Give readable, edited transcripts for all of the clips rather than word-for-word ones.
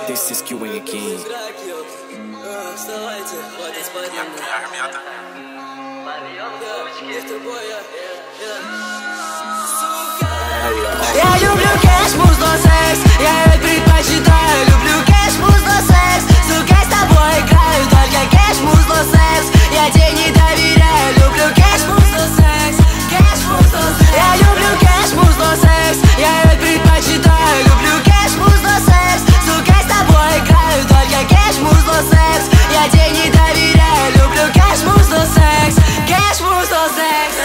This is Q-Wing again. Я люблю кэш, музло, секс. Я ведь предпочитаю. Люблю кэш, музло, секс. Сука, с тобой играю. Только кэш, музло, секс. Я тебе не доверяю. Люблю кэш, музло, секс. Кэш, музло, секс. Я люблю кэш, музло, секс. Я ведь предпочитаю. Люблю кэш, музло, секс. Сука, с тобой играю. Только кэш, музло, секс. Я тебе не доверяю. Люблю кэш, музло, секс. Кэш, музло, секс.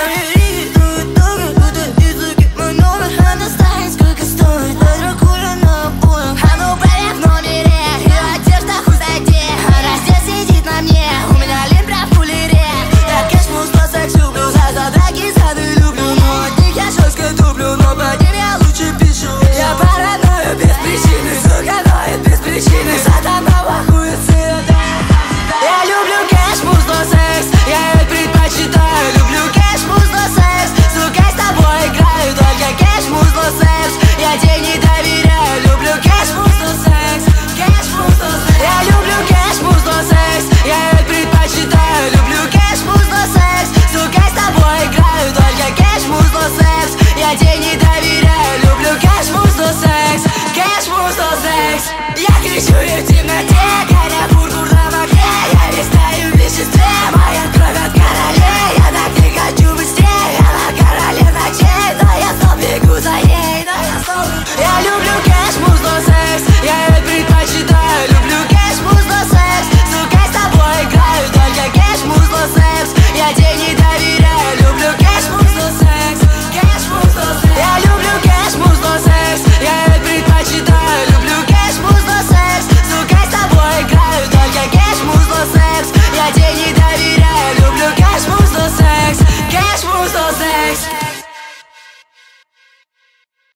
Она знает, сколько стоит дракуля на обоях. Оно проверь в номере. И одежда хуй зайди. Раздел сидит на мне. У меня лимбра в кулере. Я кэш, музло, секс люблю. За драки, зады люблю. Но от них я жестко туплю. Но под ним я лучше пишу. Я параною без причины. Сука, ноет без причины. Сатанова хуя цвета. Я люблю кэш, музло, секс. Я ведь предпочитаю. Люблю кэш, музло, секс. Сука, с тобой играю. Только кэш, музло, секс. Я тебе не доверяю. Люблю кэш, музло, секс. Кэш, музло, секс. Я люблю кэш, музло, секс. Я ведь предпочитаю. Люблю кэш, музло, секс. Сука, с тобой играю. Только кэш, музло, секс. Я тебе не доверяю. Люблю кэш, музло, секс. Кэш, музло, секс. Я кричу и в темноте. Горя бургур на огне. Я весь таю в веществе. Моя кровь от королей. Я так не хочу быстрее. Я на короле ночей. Да я снова бегу за ней. Я люблю кэш, музло, секс. Я ведь предпочитаю. Люблю кэш, музло, секс. Сука, с тобой играю. Только кэш, музло, секс. Я тебе не доверяю. Люблю кэш, музло, секс. Кэш, музло, секс. Я люблю кэш, музло, секс. Я ведь предпочитаю. Люблю кэш, музло, секс. Сука, с тобой играю. Только кэш, музло, секс. Я тебе не доверяю. Люблю кэш, музло, секс. Кэш, музло, секс.